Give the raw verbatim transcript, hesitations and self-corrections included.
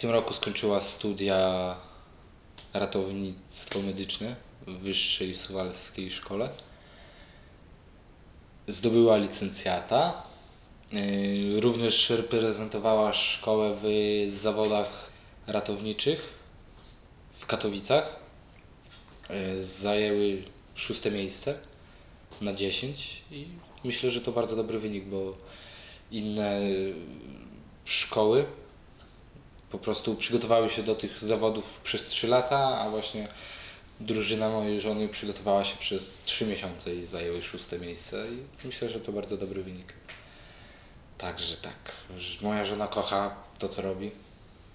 tym roku skończyła studia ratownictwo medyczne w Wyższej Suwalskiej Szkole. Zdobyła licencjata. Yy, Również reprezentowała szkołę w zawodach ratowniczych w Katowicach. Yy, Zajęły szóste miejsce na dziesięć i myślę, że to bardzo dobry wynik, bo inne szkoły po prostu przygotowały się do tych zawodów przez trzy lata, a właśnie drużyna mojej żony przygotowała się przez trzy miesiące i zajęły szóste miejsce i myślę, że to bardzo dobry wynik. Także tak, moja żona kocha to, co robi.